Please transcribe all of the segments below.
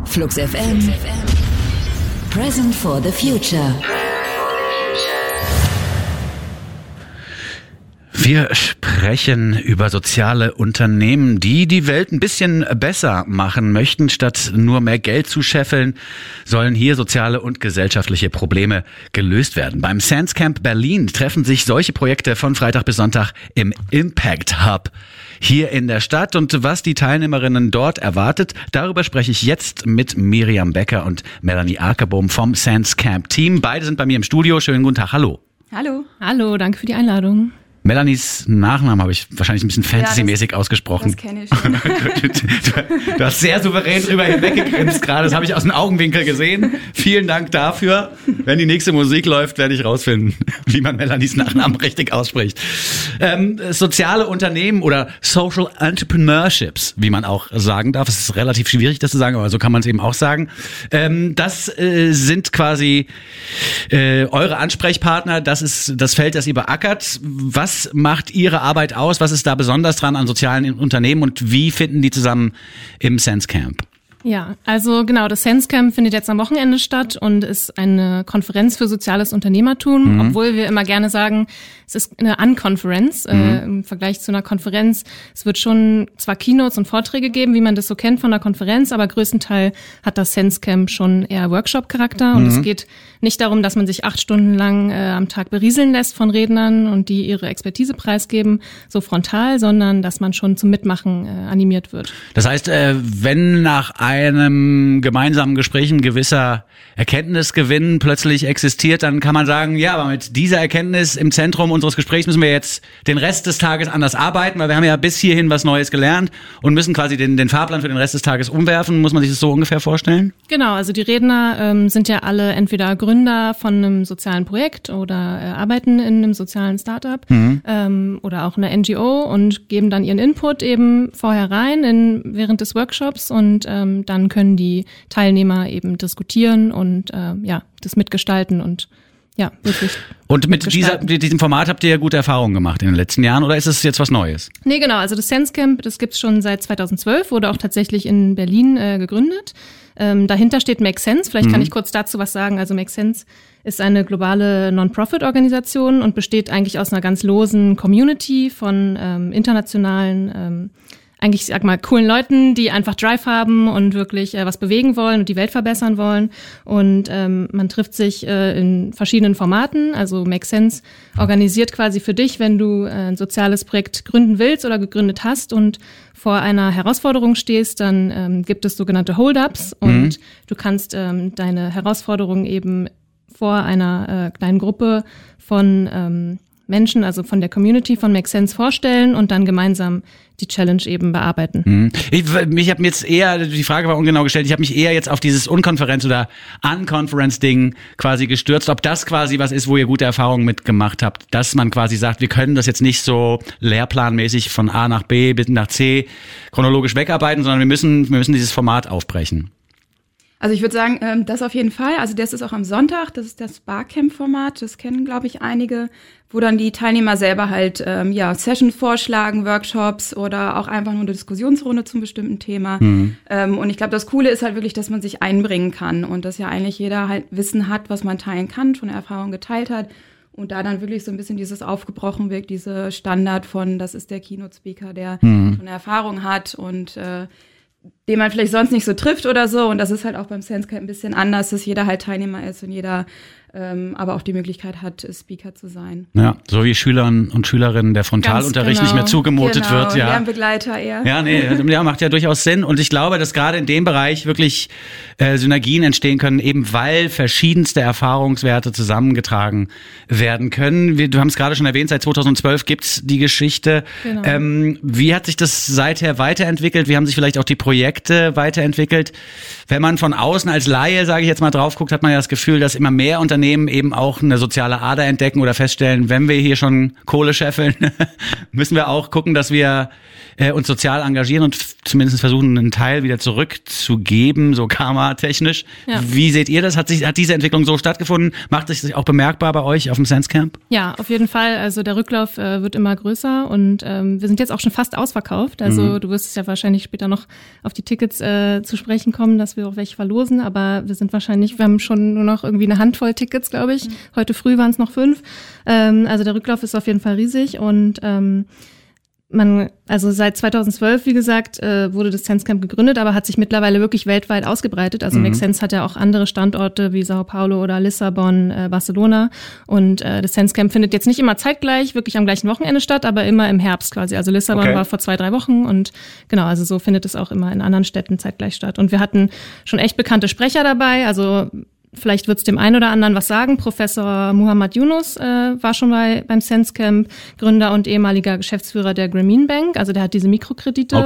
Flux FM. Present for the Future. Wir sprechen über soziale Unternehmen, die die Welt ein bisschen besser machen möchten. Statt nur mehr Geld zu scheffeln, sollen hier soziale und gesellschaftliche Probleme gelöst werden. Beim Sense Camp Berlin treffen sich solche Projekte von Freitag bis Sonntag im Impact Hub hier in der Stadt. Und was die Teilnehmerinnen dort erwartet, darüber spreche ich jetzt mit Miriam Becker und Melanie Akerbohm vom Sense Camp Team. Beide sind bei mir im Studio. Schönen guten Tag. Hallo. Hallo. Hallo, danke für die Einladung. Melanies Nachnamen habe ich wahrscheinlich ein bisschen fantasymäßig ausgesprochen. Das kenne ich schon. Du hast sehr souverän drüber hinweggegrinst gerade. Das habe ich aus dem Augenwinkel gesehen. Vielen Dank dafür. Wenn die nächste Musik läuft, werde ich rausfinden, wie man Melanies Nachnamen richtig ausspricht. Soziale Unternehmen oder Social Entrepreneurships, wie man auch sagen darf. Es ist relativ schwierig, das zu sagen, aber so kann man es eben auch sagen. Das sind quasi eure Ansprechpartner. Das ist das Feld, das ihr beackert. Was macht Ihre Arbeit aus? Was ist da besonders dran an sozialen Unternehmen und wie finden die zusammen im Sense Camp? Ja, also genau, das Sense Camp findet jetzt am Wochenende statt und ist eine Konferenz für soziales Unternehmertum, obwohl wir immer gerne sagen, es ist eine Unconference im Vergleich zu einer Konferenz. Es wird schon zwar Keynotes und Vorträge geben, wie man das so kennt von der Konferenz, aber größtenteils hat das Sense Camp schon eher Workshop-Charakter und es geht nicht darum, dass man sich 8 Stunden lang am Tag berieseln lässt von Rednern und die ihre Expertise preisgeben, so frontal, sondern dass man schon zum Mitmachen animiert wird. Das heißt, wenn nach einem gemeinsamen Gespräch ein gewisser Erkenntnisgewinn plötzlich existiert, dann kann man sagen, ja, aber mit dieser Erkenntnis im Zentrum unseres Gesprächs müssen wir jetzt den Rest des Tages anders arbeiten, weil wir haben ja bis hierhin was Neues gelernt und müssen quasi den Fahrplan für den Rest des Tages umwerfen. Muss man sich das so ungefähr vorstellen? Genau, also die Redner sind ja alle entweder Gründer von einem sozialen Projekt oder arbeiten in einem sozialen Startup oder auch einer NGO und geben dann ihren Input eben vorher rein während des Workshops und dann können die Teilnehmer eben diskutieren und das mitgestalten und ja, wirklich. Und mit diesem Format habt ihr ja gute Erfahrungen gemacht in den letzten Jahren oder ist es jetzt was Neues? Nee, genau. Also das Sense Camp, das gibt's schon seit 2012, wurde auch tatsächlich in Berlin gegründet. Dahinter steht Make Sense. Vielleicht kann ich kurz dazu was sagen. Also Make Sense ist eine globale Non-Profit-Organisation und besteht eigentlich aus einer ganz losen Community von internationalen eigentlich, ich sag mal, coolen Leuten, die einfach Drive haben und wirklich was bewegen wollen und die Welt verbessern wollen. Und man trifft sich in verschiedenen Formaten. Also Make Sense organisiert quasi für dich, wenn du ein soziales Projekt gründen willst oder gegründet hast und vor einer Herausforderung stehst, dann gibt es sogenannte Hold-Ups und du kannst deine Herausforderung eben vor einer kleinen Gruppe von Menschen, also von der Community von Make Sense vorstellen und dann gemeinsam die Challenge eben bearbeiten. Ich habe mir jetzt eher, die Frage war ungenau gestellt, ich habe mich eher jetzt auf dieses Unkonferenz- oder Unconference-Ding quasi gestürzt, ob das quasi was ist, wo ihr gute Erfahrungen mitgemacht habt, dass man quasi sagt, wir können das jetzt nicht so lehrplanmäßig von A nach B bis nach C chronologisch wegarbeiten, sondern wir müssen dieses Format aufbrechen. Also ich würde sagen, das auf jeden Fall. Also das ist auch am Sonntag, das ist das Barcamp-Format, das kennen, glaube ich, einige, wo dann die Teilnehmer selber halt Sessions vorschlagen, Workshops oder auch einfach nur eine Diskussionsrunde zum bestimmten Thema. Und ich glaube, das Coole ist halt wirklich, dass man sich einbringen kann und dass ja eigentlich jeder halt Wissen hat, was man teilen kann, schon Erfahrung geteilt hat. Und da dann wirklich so ein bisschen dieses aufgebrochen wirkt, diese Standard von, das ist der Keynote-Speaker, der schon eine Erfahrung hat und den man vielleicht sonst nicht so trifft oder so. Und das ist halt auch beim Sense Camp ein bisschen anders, dass jeder halt Teilnehmer ist und jeder aber auch die Möglichkeit hat, Speaker zu sein. Ja, so wie Schülern und Schülerinnen der Frontalunterricht nicht mehr zugemutet wird. Ja, Lernbegleiter eher. Ja, macht ja durchaus Sinn. Und ich glaube, dass gerade in dem Bereich wirklich Synergien entstehen können, eben weil verschiedenste Erfahrungswerte zusammengetragen werden können. Du haben es gerade schon erwähnt, seit 2012 gibt's die Geschichte. Genau. Wie hat sich das seither weiterentwickelt? Wie haben sich vielleicht auch die Projekte weiterentwickelt? Wenn man von außen als Laie, sage ich jetzt mal, drauf guckt, hat man ja das Gefühl, dass immer mehr Unternehmen Unternehmen eben auch eine soziale Ader entdecken oder feststellen, wenn wir hier schon Kohle scheffeln, müssen wir auch gucken, dass wir uns sozial engagieren und zumindest versuchen, einen Teil wieder zurückzugeben, so karma-technisch. Ja. Wie seht ihr das? Hat diese Entwicklung so stattgefunden? Macht es sich auch bemerkbar bei euch auf dem SenseCamp? Ja, auf jeden Fall. Also der Rücklauf wird immer größer und wir sind jetzt auch schon fast ausverkauft. Also du wirst es ja wahrscheinlich später noch auf die Tickets zu sprechen kommen, dass wir auch welche verlosen, aber wir haben schon nur noch irgendwie eine Handvoll Tickets, glaube ich. Heute früh waren es noch 5. Also der Rücklauf ist auf jeden Fall riesig und also seit 2012, wie gesagt, wurde das SenseCamp gegründet, aber hat sich mittlerweile wirklich weltweit ausgebreitet. Also Make Sense hat ja auch andere Standorte wie Sao Paulo oder Lissabon, Barcelona. Und das SenseCamp findet jetzt nicht immer zeitgleich, wirklich am gleichen Wochenende statt, aber immer im Herbst quasi. Also Lissabon war vor 2-3 Wochen und genau, also so findet es auch immer in anderen Städten zeitgleich statt. Und wir hatten schon echt bekannte Sprecher dabei, also vielleicht wird's dem einen oder anderen was sagen. Professor Muhammad Yunus war schon beim SenseCamp, Gründer und ehemaliger Geschäftsführer der Grameen Bank. Also der hat diese Mikrokredite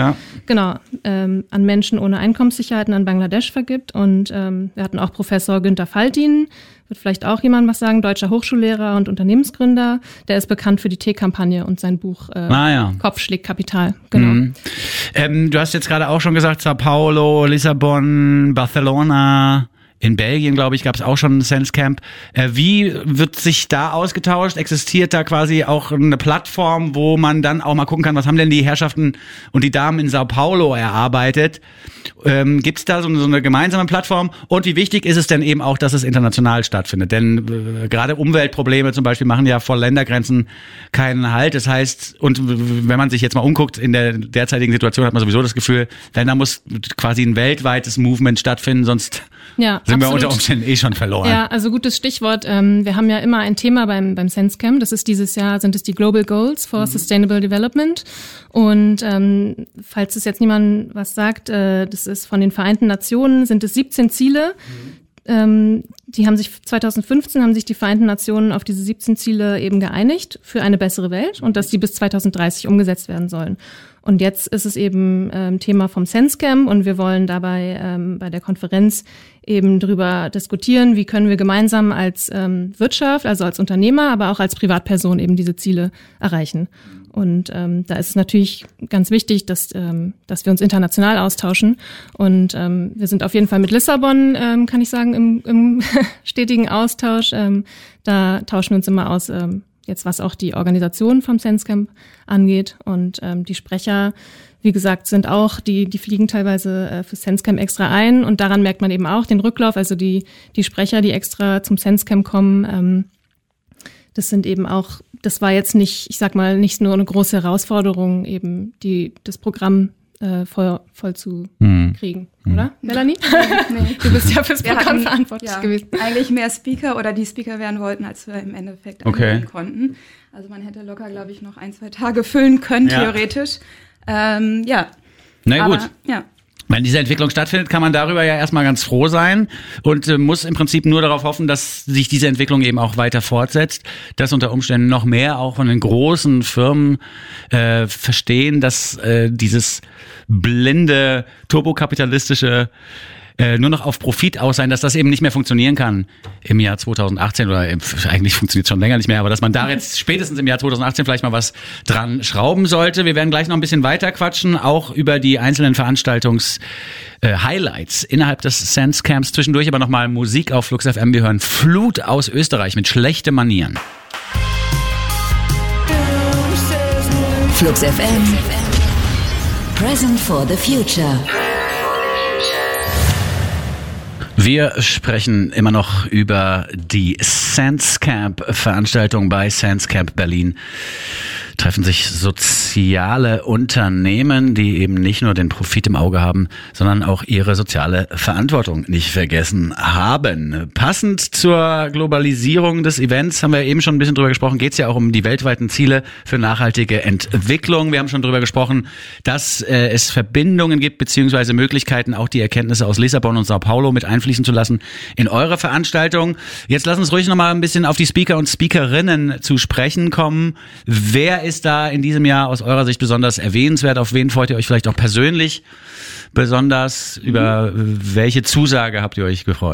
an Menschen ohne Einkommenssicherheiten an Bangladesch vergibt. Und wir hatten auch Professor Günther Faltin, wird vielleicht auch jemand was sagen, deutscher Hochschullehrer und Unternehmensgründer. Der ist bekannt für die Teekampagne und sein Buch Kopf schlägt Kapital. Genau. Du hast jetzt gerade auch schon gesagt, Sao Paulo, Lissabon, Barcelona. In Belgien, glaube ich, gab es auch schon ein SenseCamp. Wie wird sich da ausgetauscht? Existiert da quasi auch eine Plattform, wo man dann auch mal gucken kann, was haben denn die Herrschaften und die Damen in Sao Paulo erarbeitet? Gibt es da so eine gemeinsame Plattform? Und wie wichtig ist es denn eben auch, dass es international stattfindet? Denn gerade Umweltprobleme zum Beispiel machen ja vor Ländergrenzen keinen Halt. Das heißt, und wenn man sich jetzt mal umguckt, in der derzeitigen Situation hat man sowieso das Gefühl, da muss quasi ein weltweites Movement stattfinden, sonst sind wir unter Umständen schon verloren. Ja, also gutes Stichwort. Wir haben ja immer ein Thema beim SenseCamp. Das ist dieses Jahr, sind es die Global Goals for Sustainable Development. Und falls es jetzt niemand was sagt, das ist von den Vereinten Nationen, sind es 17 Ziele. Die haben sich 2015 haben sich die Vereinten Nationen auf diese 17 Ziele eben geeinigt für eine bessere Welt und dass die bis 2030 umgesetzt werden sollen. Und jetzt ist es eben Thema vom SenseCamp und wir wollen dabei bei der Konferenz eben drüber diskutieren, wie können wir gemeinsam als Wirtschaft, also als Unternehmer, aber auch als Privatperson eben diese Ziele erreichen. Und da ist es natürlich ganz wichtig, dass wir uns international austauschen. Und wir sind auf jeden Fall mit Lissabon, kann ich sagen, im stetigen Austausch. Da tauschen wir uns immer aus, jetzt was auch die Organisation vom SenseCamp angeht. Und die Sprecher, wie gesagt, sind auch, die fliegen teilweise für SenseCamp extra ein. Und daran merkt man eben auch den Rücklauf. Also die Sprecher, die extra zum SenseCamp kommen, das sind eben auch, das war jetzt nicht, ich sag mal, nicht nur eine große Herausforderung, eben das Programm voll zu kriegen, oder, Melanie? Nee. Du bist ja fürs Programm verantwortlich gewesen. Eigentlich mehr Speaker oder die Speaker werden wollten, als wir im Endeffekt annehmen konnten. Also man hätte locker, glaube ich, noch 1-2 Tage füllen können, theoretisch. Na gut. Ja. Wenn diese Entwicklung stattfindet, kann man darüber ja erstmal ganz froh sein und muss im Prinzip nur darauf hoffen, dass sich diese Entwicklung eben auch weiter fortsetzt, dass unter Umständen noch mehr auch von den großen Firmen verstehen, dass dieses blinde, turbokapitalistische nur noch auf Profit aus sein, dass das eben nicht mehr funktionieren kann im Jahr 2018 oder eigentlich funktioniert es schon länger nicht mehr, aber dass man da jetzt spätestens im Jahr 2018 vielleicht mal was dran schrauben sollte. Wir werden gleich noch ein bisschen weiter quatschen, auch über die einzelnen Highlights innerhalb des SenseCamps. Zwischendurch aber nochmal Musik auf Flux FM. Wir hören Flut aus Österreich mit Schlechte Manieren. Flux FM. Present for the future. Wir sprechen immer noch über die SenseCamp-Veranstaltung bei SenseCamp Berlin. Treffen sich soziale Unternehmen, die eben nicht nur den Profit im Auge haben, sondern auch ihre soziale Verantwortung nicht vergessen haben. Passend zur Globalisierung des Events, haben wir eben schon ein bisschen drüber gesprochen, geht es ja auch um die weltweiten Ziele für nachhaltige Entwicklung. Wir haben schon drüber gesprochen, dass es Verbindungen gibt, beziehungsweise Möglichkeiten, auch die Erkenntnisse aus Lissabon und Sao Paulo mit einfließen zu lassen in eure Veranstaltung. Jetzt lass uns ruhig nochmal ein bisschen auf die Speaker und Speakerinnen zu sprechen kommen. Wer ist da in diesem Jahr aus eurer Sicht besonders erwähnenswert? Auf wen freut ihr euch vielleicht auch persönlich besonders? Über welche Zusage habt ihr euch gefreut?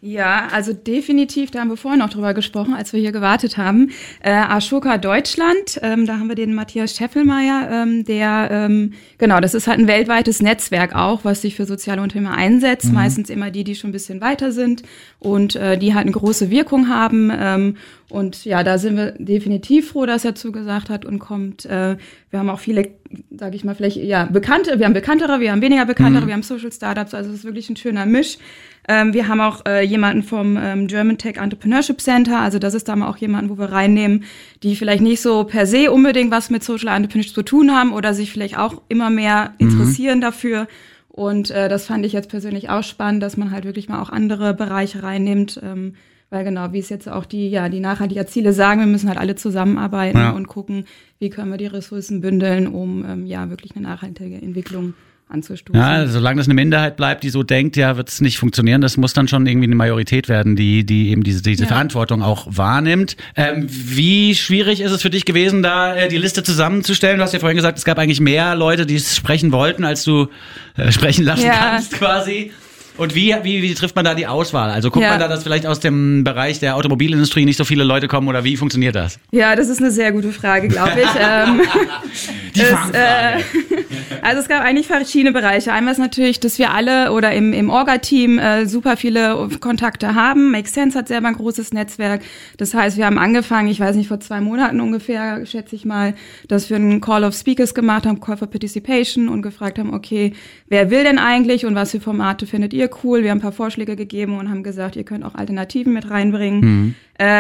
Ja, also definitiv, da haben wir vorhin noch drüber gesprochen, als wir hier gewartet haben. Ashoka Deutschland, da haben wir den Matthias Scheffelmeier, genau, das ist halt ein weltweites Netzwerk auch, was sich für soziale Unternehmer einsetzt, meistens immer die schon ein bisschen weiter sind und die halt eine große Wirkung haben. Und ja, da sind wir definitiv froh, dass er zugesagt hat und kommt. Wir haben auch viele, sage ich mal, vielleicht Bekannte, wir haben Bekanntere, wir haben weniger Bekanntere, wir haben Social Startups, also es ist wirklich ein schöner Misch. Wir haben auch jemanden vom German Tech Entrepreneurship Center, also das ist da mal auch jemanden, wo wir reinnehmen, die vielleicht nicht so per se unbedingt was mit Social Entrepreneurship zu tun haben oder sich vielleicht auch immer mehr interessieren dafür. Und das fand ich jetzt persönlich auch spannend, dass man halt wirklich mal auch andere Bereiche reinnimmt, weil genau, wie es jetzt auch die nachhaltigen Ziele sagen, wir müssen halt alle zusammenarbeiten und gucken, wie können wir die Ressourcen bündeln, um wirklich eine nachhaltige Entwicklung anzustoßen. Ja, solange das eine Minderheit bleibt, die so denkt, wird es nicht funktionieren. Das muss dann schon irgendwie eine Majorität werden, die eben diese Verantwortung auch wahrnimmt. Wie schwierig ist es für dich gewesen, da die Liste zusammenzustellen? Du hast ja vorhin gesagt, es gab eigentlich mehr Leute, die es sprechen wollten, als du sprechen lassen kannst quasi. Und wie trifft man da die Auswahl? Also guckt man da, dass vielleicht aus dem Bereich der Automobilindustrie nicht so viele Leute kommen oder wie funktioniert das? Ja, das ist eine sehr gute Frage, glaube ich. Die Fangfrage. Also es gab eigentlich verschiedene Bereiche. Einmal ist natürlich, dass wir alle oder im Orga-Team super viele Kontakte haben. Make Sense hat selber ein großes Netzwerk. Das heißt, wir haben angefangen, ich weiß nicht, vor 2 Monaten ungefähr, schätze ich mal, dass wir einen Call of Speakers gemacht haben, Call for Participation und gefragt haben, okay, wer will denn eigentlich und was für Formate findet ihr cool? Wir haben ein paar Vorschläge gegeben und haben gesagt, ihr könnt auch Alternativen mit reinbringen.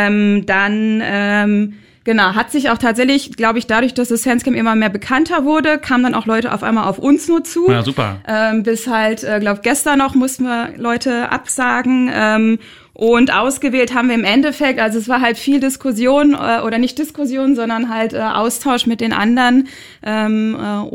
Genau, hat sich auch tatsächlich, glaube ich, dadurch, dass das SenseCamp immer mehr bekannter wurde, kamen dann auch Leute auf einmal auf uns nur zu. Ja, super. Bis halt, glaube gestern noch mussten wir Leute absagen. Und ausgewählt haben wir im Endeffekt, also es war halt viel Diskussion oder nicht Diskussion, sondern halt Austausch mit den anderen dann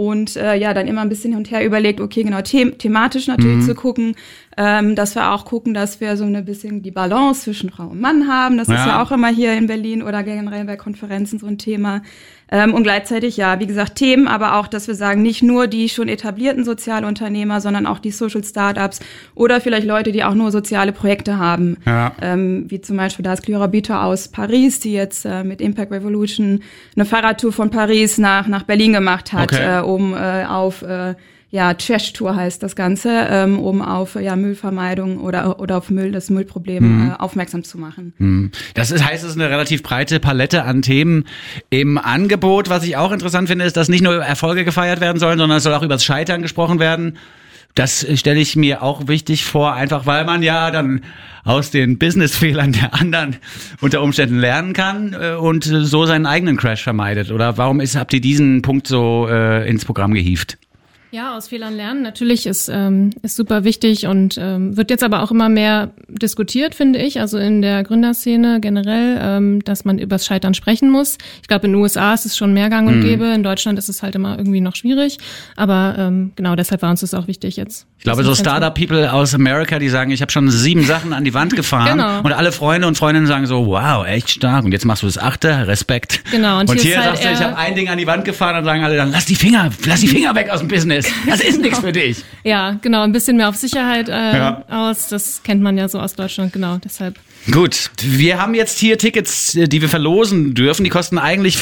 immer ein bisschen hin und her überlegt, okay, genau, thematisch natürlich zu gucken, dass wir auch gucken, dass wir so ein bisschen die Balance zwischen Frau und Mann haben. Das ist ja auch immer hier in Berlin oder generell bei Konferenzen so ein Thema. Und gleichzeitig, wie gesagt, Themen, aber auch, dass wir sagen, nicht nur die schon etablierten Sozialunternehmer, sondern auch die Social Startups oder vielleicht Leute, die auch nur soziale Projekte haben. Ja. Wie zum Beispiel da ist Clara Bito aus Paris, die jetzt mit Impact Revolution eine Fahrradtour von Paris nach Berlin gemacht hat, um auf Trash-Tour heißt das Ganze, um auf Müllvermeidung oder auf das Müllproblem aufmerksam zu machen. Das heißt, es ist eine relativ breite Palette an Themen im Angebot. Was ich auch interessant finde, ist, dass nicht nur Erfolge gefeiert werden sollen, sondern es soll auch über das Scheitern gesprochen werden. Das stelle ich mir auch wichtig vor, einfach weil man ja dann aus den Business-Fehlern der anderen unter Umständen lernen kann und so seinen eigenen Crash vermeidet. Oder warum habt ihr diesen Punkt so ins Programm gehievt? Ja, aus Fehlern lernen natürlich ist super wichtig und wird jetzt aber auch immer mehr diskutiert, finde ich, also in der Gründerszene generell, dass man übers Scheitern sprechen muss. Ich glaube, in den USA ist es schon mehr gang und gäbe, in Deutschland ist es halt immer irgendwie noch schwierig, aber genau deshalb war uns das auch wichtig jetzt. Ich glaube, so Startup-People aus Amerika, die sagen, ich habe schon 7 Sachen an die Wand gefahren und alle Freunde und Freundinnen sagen so, wow, echt stark und jetzt machst du das 8., Respekt. Genau. Und hier sagst du, ich habe ein Ding an die Wand gefahren und sagen alle dann, lass die Finger weg aus dem Business. Das ist nichts für dich. Ja, genau, ein bisschen mehr auf Sicherheit aus. Das kennt man ja so aus Deutschland, genau, deshalb. Gut, wir haben jetzt hier Tickets, die wir verlosen dürfen. Die kosten eigentlich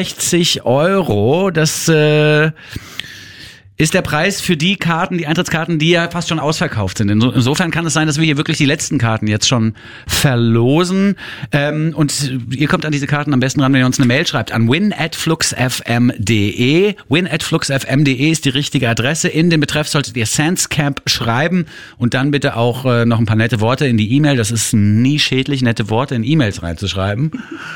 65 €. Das ist der Preis für die Karten, die Eintrittskarten, die ja fast schon ausverkauft sind. Insofern kann es sein, dass wir hier wirklich die letzten Karten jetzt schon verlosen. Und ihr kommt an diese Karten am besten ran, wenn ihr uns eine Mail schreibt an win@fluxfm.de. win@fluxfm.de ist die richtige Adresse. In den Betreff solltet ihr SenseCamp schreiben und dann bitte auch noch ein paar nette Worte in die E-Mail. Das ist nie schädlich, nette Worte in E-Mails reinzuschreiben.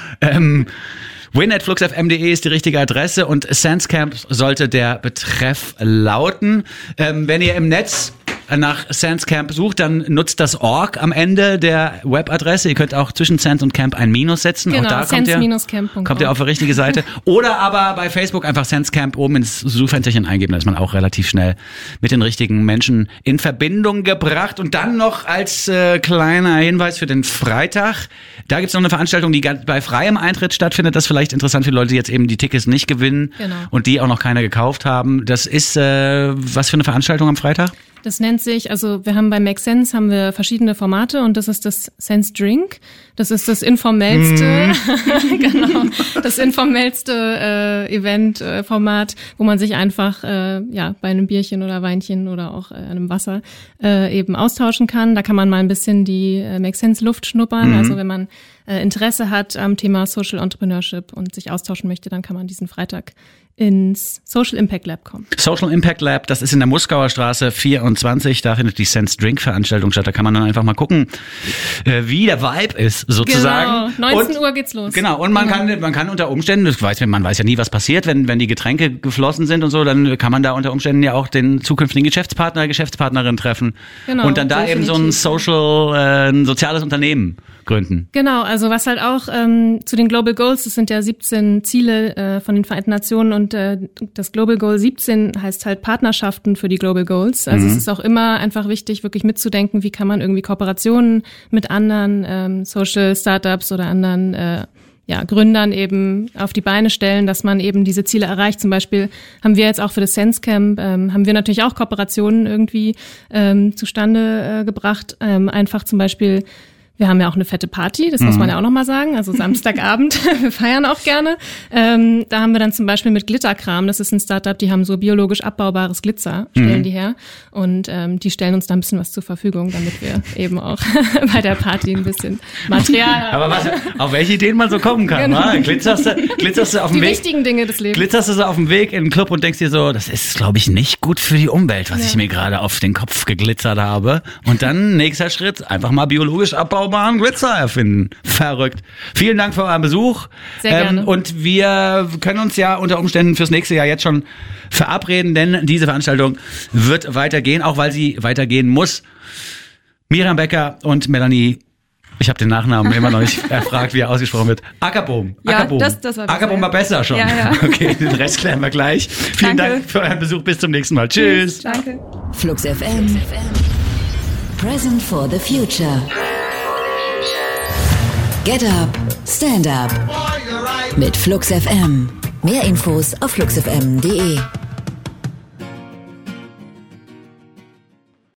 win@fluxfm.de ist die richtige Adresse und SenseCamp sollte der Betreff lauten. Wenn ihr im Netz nach SenseCamp sucht, dann nutzt das .org am Ende der Webadresse. Ihr könnt auch zwischen Sense und Camp ein Minus setzen. Genau, auch da kommt ihr auf die richtige Seite. Oder aber bei Facebook einfach SenseCamp oben ins Suchfensterchen eingeben. Da ist man auch relativ schnell mit den richtigen Menschen in Verbindung gebracht. Und dann noch als kleiner Hinweis für den Freitag. Da gibt's noch eine Veranstaltung, die bei freiem Eintritt stattfindet. Das ist vielleicht interessant für Leute, die jetzt eben die Tickets nicht gewinnen und die auch noch keiner gekauft haben. Das ist was für eine Veranstaltung am Freitag? Das nennt sich, also wir haben bei Make Sense haben wir verschiedene Formate und das ist das Sense Drink. Das ist das informellste, genau, das informellste Event-Format, wo man sich einfach bei einem Bierchen oder Weinchen oder auch einem Wasser eben austauschen kann. Da kann man mal ein bisschen die Make Sense Luft schnuppern. Also wenn man Interesse hat am Thema Social Entrepreneurship und sich austauschen möchte, dann kann man diesen Freitag ins Social Impact Lab kommen. Social Impact Lab, das ist in der Muskauer Straße 24, da findet die Sense Drink Veranstaltung statt. Da kann man dann einfach mal gucken, wie der Vibe ist, sozusagen. Genau, 19 Uhr geht's los. Genau, und man kann unter Umständen, man weiß ja nie, was passiert, wenn die Getränke geflossen sind und so, dann kann man da unter Umständen ja auch den zukünftigen Geschäftspartnerin treffen. Genau, und dann da definitiv eben so ein soziales Unternehmen gründen. Genau, also was halt auch zu den Global Goals, das sind ja 17 Ziele von den Vereinten Nationen und das Global Goal 17 heißt halt Partnerschaften für die Global Goals. Also es ist auch immer einfach wichtig, wirklich mitzudenken, wie kann man irgendwie Kooperationen mit anderen Social Startups oder anderen Gründern eben auf die Beine stellen, dass man eben diese Ziele erreicht. Zum Beispiel haben wir jetzt auch für das Sense Camp, haben wir natürlich auch Kooperationen irgendwie zustande gebracht. Einfach zum Beispiel, wir haben ja auch eine fette Party, das muss man ja auch nochmal sagen, also Samstagabend, wir feiern auch gerne. Da haben wir dann zum Beispiel mit Glitterkram, das ist ein Startup, die haben so biologisch abbaubares Glitzer, stellen die her und die stellen uns da ein bisschen was zur Verfügung, damit wir eben auch bei der Party ein bisschen Material haben. Aber auf welche Ideen man so kommen kann, genau. Glitterst du auf dem Weg? Die wichtigen Dinge des Lebens. Glitterst du so auf dem Weg in den Club und denkst dir so, das ist, glaube ich, nicht gut für die Umwelt, was ich mir gerade auf den Kopf geglitzert habe. Und dann, nächster Schritt, einfach mal biologisch abbaubaren Glitzer erfinden. Verrückt. Vielen Dank für euren Besuch. Sehr gerne. Und wir können uns ja unter Umständen fürs nächste Jahr jetzt schon verabreden, denn diese Veranstaltung wird weitergehen, auch weil sie weitergehen muss. Miriam Becker und Melanie, ich habe den Nachnamen immer noch nicht erfragt, wie er ausgesprochen wird. Ackerbohm. Ja, das war Ackerbohm war besser schon. Ja. Okay, den Rest klären wir gleich. Vielen Dank für euren Besuch. Bis zum nächsten Mal. Tschüss. Danke. Flux FM. Present for the future. Get up, stand up. Mit Flux FM. Mehr Infos auf fluxfm.de.